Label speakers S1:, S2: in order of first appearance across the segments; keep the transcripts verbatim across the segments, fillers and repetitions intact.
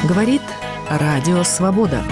S1: Говорит Радио Свобода.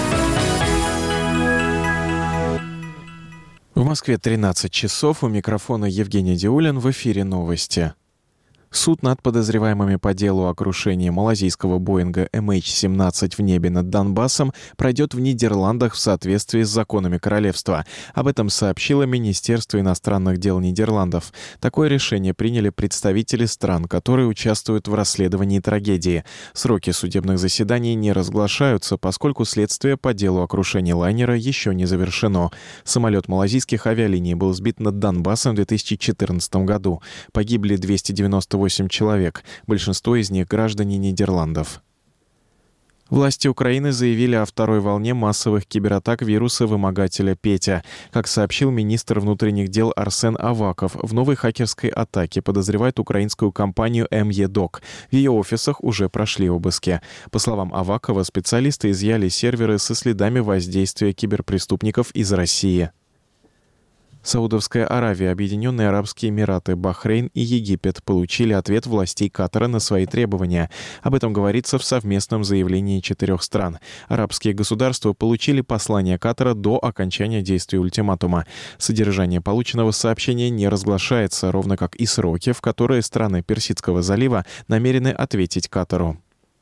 S2: В Москве тринадцать часов. У микрофона Евгений Диулин. В эфире новости. Суд над подозреваемыми по делу о крушении малазийского Боинга эм эйч семнадцать в небе над Донбассом пройдет в Нидерландах в соответствии с законами королевства. Об этом сообщило Министерство иностранных дел Нидерландов. Такое решение приняли представители стран, которые участвуют в расследовании трагедии. Сроки судебных заседаний не разглашаются, поскольку следствие по делу о крушении лайнера еще не завершено. Самолет малазийских авиалиний был сбит над Донбассом в две тысячи четырнадцатом году. Погибли двести девяносто восемь человек, большинство из них граждане Нидерландов. Власти Украины заявили о второй волне массовых кибератак вируса-вымогателя Петя. Как сообщил министр внутренних дел Арсен Аваков, в новой хакерской атаке подозревают украинскую компанию эм е док. В ее офисах уже прошли обыски. По словам Авакова, специалисты изъяли серверы со следами воздействия киберпреступников из России. Саудовская Аравия, Объединенные Арабские Эмираты, Бахрейн и Египет получили ответ властей Катара на свои требования. Об этом говорится в совместном заявлении четырех стран. Арабские государства получили послание Катара до окончания действия ультиматума. Содержание полученного сообщения не разглашается, ровно как и сроки, в которые страны Персидского залива намерены ответить Катару.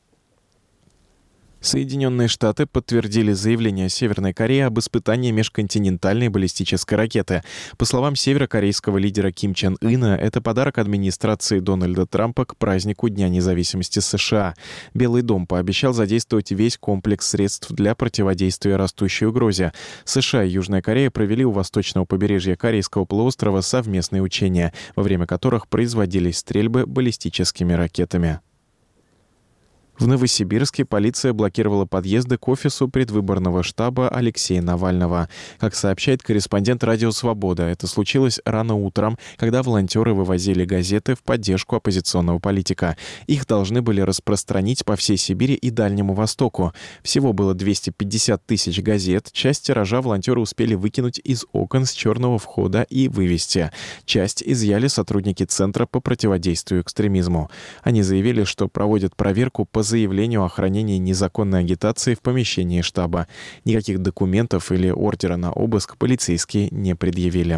S2: Соединенные Штаты подтвердили заявление Северной Кореи об испытании межконтинентальной баллистической ракеты. По словам северокорейского лидера Ким Чен Ына, это подарок администрации Дональда Трампа к празднику Дня независимости США. Белый дом пообещал задействовать весь комплекс средств для противодействия растущей угрозе. США и Южная Корея провели у восточного побережья Корейского полуострова совместные учения, во время которых производились стрельбы баллистическими ракетами. В Новосибирске полиция блокировала подъезды к офису предвыборного штаба Алексея Навального. Как сообщает корреспондент «Радио Свобода», это случилось рано утром, когда волонтеры вывозили газеты в поддержку оппозиционного политика. Их должны были распространить по всей Сибири и Дальнему Востоку. Всего было двести пятьдесят тысяч газет. Часть тиража волонтеры успели выкинуть из окон с черного входа и вывести. Часть изъяли сотрудники Центра по противодействию экстремизму. Они заявили, что проводят проверку по заявлению о хранении незаконной агитации в помещении штаба. Никаких документов или ордера на обыск полицейские не предъявили.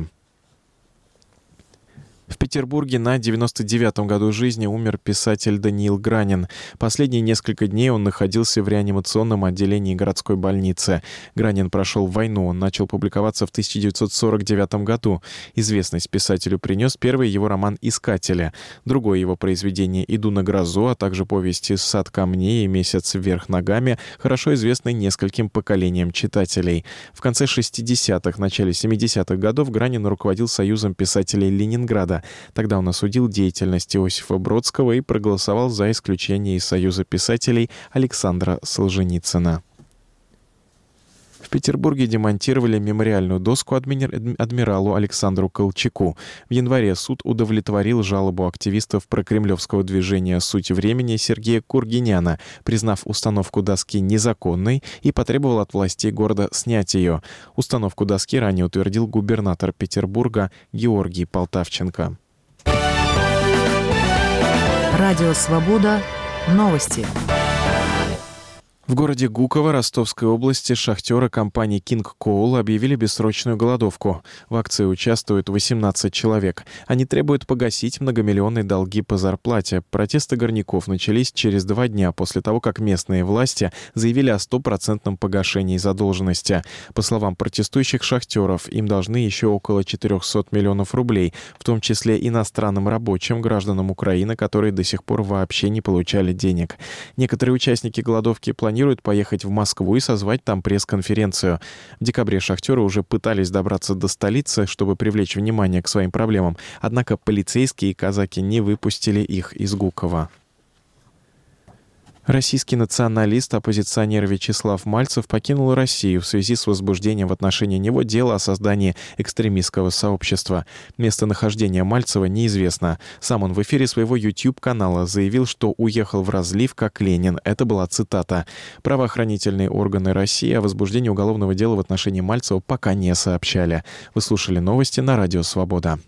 S2: В Петербурге на девяносто девятом году жизни умер писатель Даниил Гранин. Последние несколько дней он находился в реанимационном отделении городской больницы. Гранин прошел войну, он начал публиковаться в тысяча девятьсот сорок девятом году. Известность писателю принес первый его роман «Искатели». Другое его произведение «Иду на грозу», а также повести «Сад камней» и «Месяц вверх ногами» хорошо известны нескольким поколениям читателей. В конце шестидесятых, начале семидесятых годов Гранин руководил Союзом писателей Ленинграда. Тогда он осудил деятельность Иосифа Бродского и проголосовал за исключение из Союза писателей Александра Солженицына. В Петербурге демонтировали мемориальную доску адми- адмиралу Александру Колчаку. В январе суд удовлетворил жалобу активистов прокремлевского движения «Суть времени» Сергея Кургиняна, признав установку доски незаконной и потребовал от властей города снять ее. Установку доски ранее утвердил губернатор Петербурга Георгий Полтавченко.
S1: Радио Свобода. Новости.
S2: В городе Гуково Ростовской области шахтеры компании King Coal объявили бессрочную голодовку. В акции участвуют восемнадцать человек. Они требуют погасить многомиллионные долги по зарплате. Протесты горняков начались через два дня после того, как местные власти заявили о стопроцентном погашении задолженности. По словам протестующих шахтеров, им должны еще около четыреста миллионов рублей, в том числе иностранным рабочим, гражданам Украины, которые до сих пор вообще не получали денег. Некоторые участники голодовки планируют планируют поехать в Москву и созвать там пресс-конференцию. В декабре шахтеры уже пытались добраться до столицы, чтобы привлечь внимание к своим проблемам, однако полицейские и казаки не выпустили их из Гукова. Российский националист, оппозиционер Вячеслав Мальцев покинул Россию в связи с возбуждением в отношении него дела о создании экстремистского сообщества. Местонахождение Мальцева неизвестно. Сам он в эфире своего YouTube-канала заявил, что уехал в разлив как Ленин. Это была цитата. Правоохранительные органы России о возбуждении уголовного дела в отношении Мальцева пока не сообщали. Вы слушали новости на Радио Свобода.